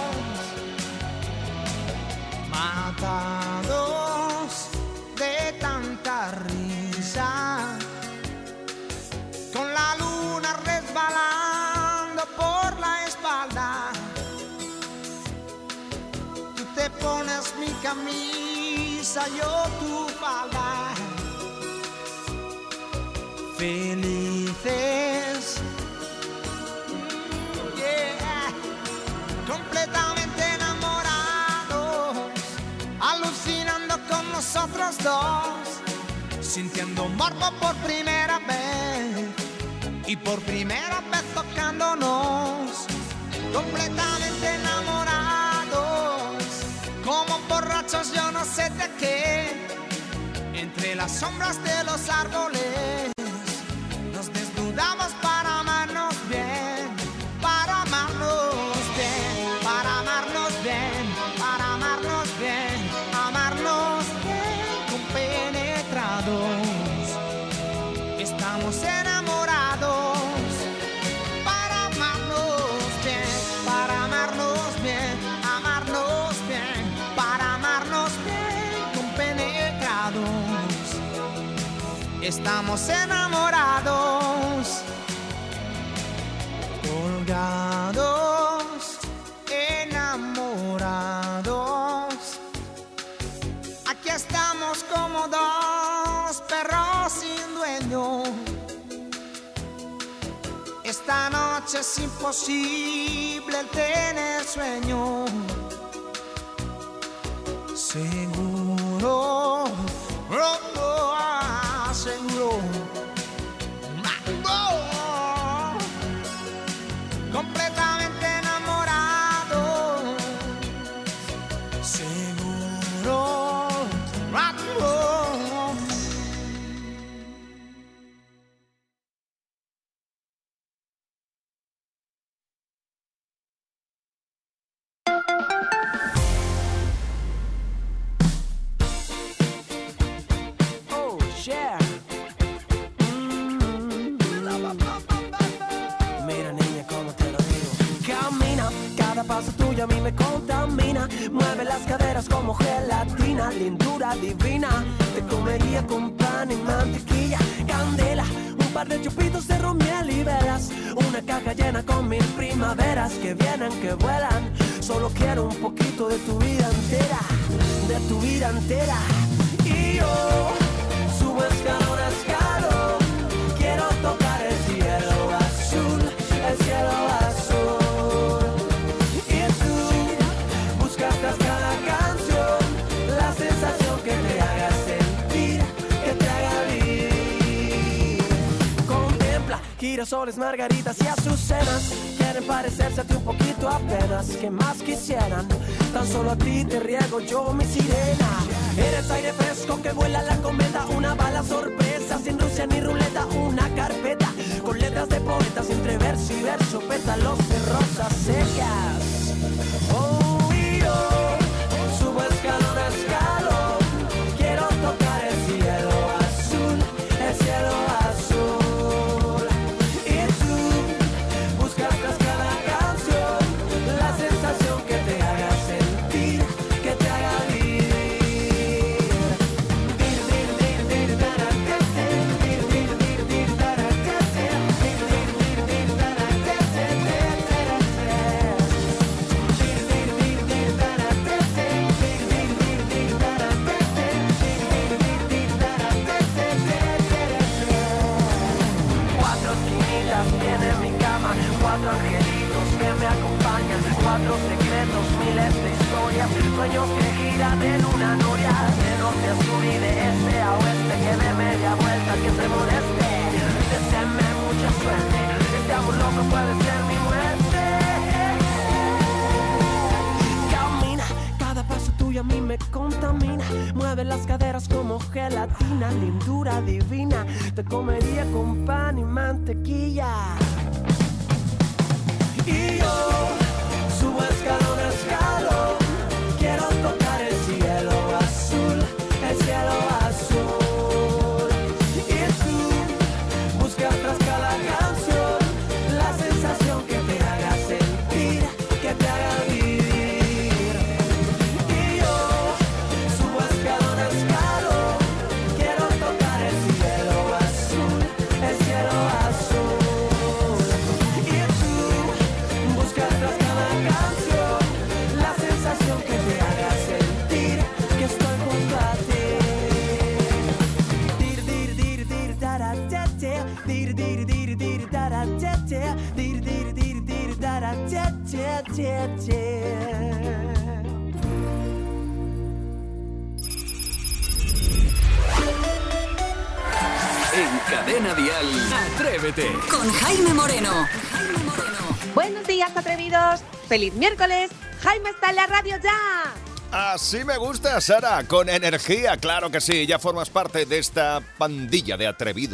matados de tanta risa, con la luna resbalando por la espalda. Tú te pones mi camisa, yo tu falda. Felices, yeah, completamente enamorados, alucinando con nosotros dos, sintiendo morbo por primera vez y por primera vez tocándonos, completamente enamorados, como borrachos yo no sé de qué, entre las sombras de los árboles nos desnudamos para amarnos bien, para amarnos bien, para amarnos bien, para amarnos bien, amarnos bien, compenetrados, Estamos enamorados para amarnos bien, para amarnos bien, amarnos bien, para amarnos bien, compenetrados. Estamos enamorados, colgados, enamorados. Aquí estamos como dos perros sin dueño. Esta noche es imposible el tener sueño. Seguro, oh, oh, ah, seguro. Oh, completamente enamorado. Seguro. Ah, oh. Oh, yeah. Mm. Mira, niña, cómo te lo digo. Camina, cada paso tuyo a mí me contamina. Mueve las caderas como gelatina, lindura divina. Te comería con pan y mantequilla, candela, un par de chupitos de ron, miel y velas. Una caja llena con mil primaveras que vienen, que vuelan. Solo quiero un poquito de tu vida entera, de tu vida entera. Y yo subo escalón a escalón, quiero tocar el cielo azul, el cielo azul. Y tú buscas tras cada canción la sensación que te haga sentir, que te haga vivir. Contempla girasoles, margaritas y azucenas, quieren parecerse a ti un poquito apenas. ¿Qué más quisieran? Tan solo a ti te riego yo mi sirena. Eres aire fresco que vuela la cometa, una bala sorpresa sin Rusia ni ruleta, una carpeta con letras de poetas entre verso y verso, pétalos de rosas secas. Oh, y yo subo escalón a escalón, quiero tocar el cielo azul, el cielo azul. Y tú buscas tras cada canción la sensación que te haga sentir, que te haga vivir. Cuatro esquinitas tiene mi cama, cuatro angelitos que me acompañan, cuatro secretos, miles de historias, sueños que giran en una noria, de norte a sur y de este a oeste, que de media vuelta que se moleste. Deseenme mucha suerte, este amor loco puede ser mi muerte. Camina, cada paso tuyo a mí me contamina. Mueve las caderas como gelatina, lindura divina. Te comería con pan y mantequilla. Y yo subo escalón a escalón, quiero tocar el cielo azul, el cielo azul. Y tú buscas tras cada canción la sensación que te haga sentir, que te haga vivir. Y yo subo escalón a escalón, quiero tocar el cielo azul, el cielo azul. Y tú buscas tras cada canción la sensación que te haga sentir que estoy junto a ti. Dir, dir, dir, dir, dara, te, te. Dir, dir, dir, dir, dara, te, te. Dir, dir, dir, dir, dara, te, te, te, te. En Cadena Dial, Atrévete. Con Jaime Moreno. Buenos días, atrevidos. ¡Feliz miércoles! ¡Jaime está en la radio ya! Así me gusta, Sara, con energía, claro que sí. Ya formas parte de esta pandilla de atrevidos